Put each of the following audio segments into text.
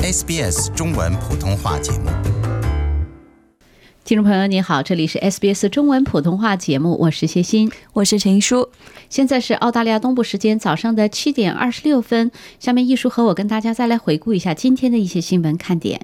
SBS 中文普通话节目。 听众朋友你好，这里是 SBS 中文普通话节目，我是谢欣， 我是陈一舒。 现在是澳大利亚东部时间早上的7点26分，下面一舒和我跟大家再来回顾一下今天的一些新闻看点。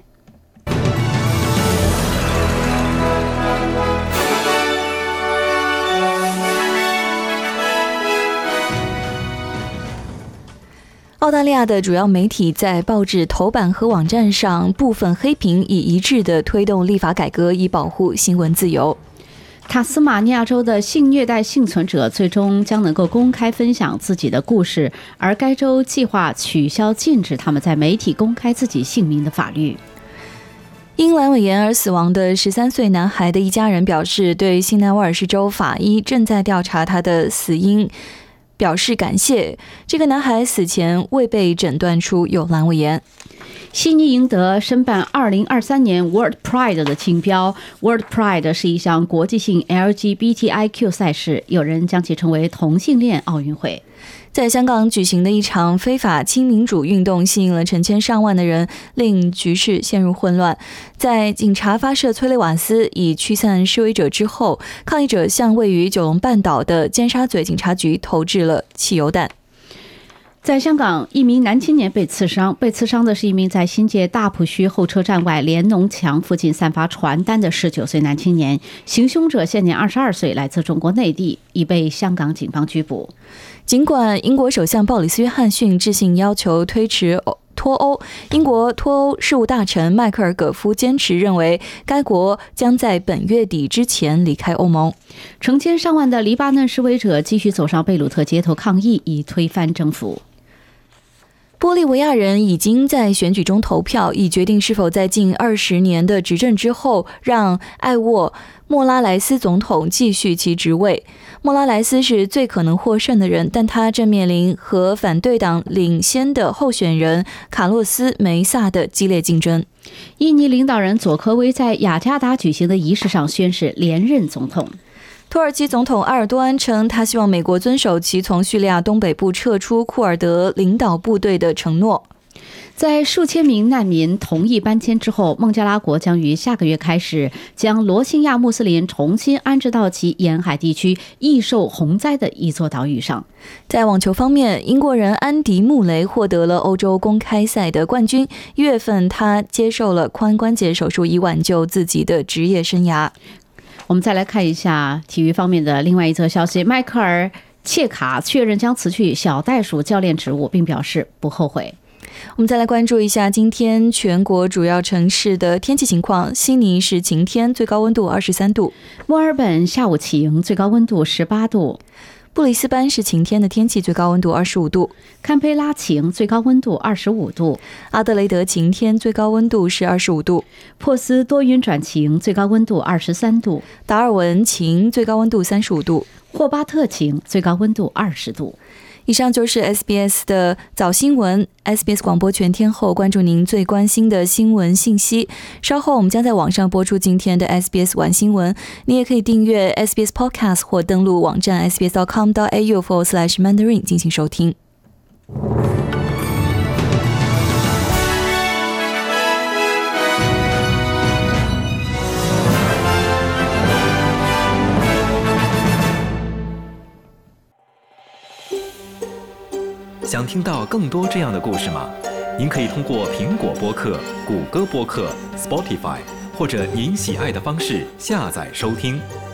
澳大利亚的主要媒体在报纸头版和网站上部分黑屏，以一致的推动立法改革，以保护新闻自由。 塔斯马尼亚州的性虐待幸存者最终将能够公开分享自己的故事，而该州计划取消禁止他们在媒体公开自己姓名的法律。 因阑尾炎而死亡的13岁男孩的一家人表示，对新南威尔士州法医正在调查他的死因表示感谢。这个男孩死前未被诊断出有阑尾炎。 悉尼赢得申办2023年 World Pride 的竞标。 World Pride 是一项国际性 LGBTIQ 赛事，有人将其称为同性恋奥运会。 在香港举行的一场非法亲民主运动吸引了成千上万的人，令局势陷入混乱。在警察发射催泪瓦斯以驱散示威者之后，抗议者向位于九龙半岛的尖沙咀警察局投掷了汽油弹。 在香港，一名男青年被刺伤，的是一名在新界大埔墟候车站外联农墙附近散发传单的19岁男青年。行凶者现年22岁，来自中国内地，已被香港警方拘捕。 尽管英国首相鲍里斯·约翰逊致信要求推迟脱欧，英国脱欧事务大臣迈克尔·葛夫坚持认为该国将在本月底之前离开欧盟。 成千上万的黎巴嫩示威者继续走上贝鲁特街头抗议，以推翻政府。 玻利维亚人已经在选举中投票，以决定是否在近20年的执政之后让艾沃·莫拉莱斯总统继续其职位。莫拉莱斯是最可能获胜的人，但他正面临和反对党领先的候选人卡洛斯·梅萨的激烈竞争。 印尼领导人佐科威在雅加达举行的仪式上宣誓连任总统。 土耳其总统埃尔多安称，他希望美国遵守其从叙利亚东北部撤出库尔德领导部队的承诺。 在数千名难民同意搬迁之后，孟加拉国将于下个月开始将罗兴亚穆斯林重新安置到其沿海地区易受洪灾的一座岛屿上。 在网球方面，英国人安迪·穆雷获得了欧洲公开赛的冠军。1月份，他接受了髋关节手术，以挽救自己的职业生涯。 我们再来看一下体育方面的另外一则消息，迈克尔·切卡确认将辞去小袋鼠教练职务，并表示不后悔。 我们再来关注一下今天全国主要城市的天气情况。悉尼是晴天，最高温度23度； 墨尔本下午晴，最高温度18度； 布里斯班是晴天的天气，最高温度25度； 堪培拉晴，最高温度25度； 阿德雷德晴天，最高温度是25度； 珀斯多云转晴，最高温度23度； 达尔文晴，最高温度35度； 霍巴特晴，最高温度20度。 以上就是 SBS 的早新闻。 SBS 广播全天候关注您最关心的新闻信息。稍后我们将在网上播出今天的 SBS 晚新闻。你也可以订阅 SBS Podcast 或登录网站 sbs.com.au/mandarin 进行收听。 想听到更多这样的故事吗？您可以通过苹果播客、谷歌播客、Spotify 或者您喜爱的方式下载收听。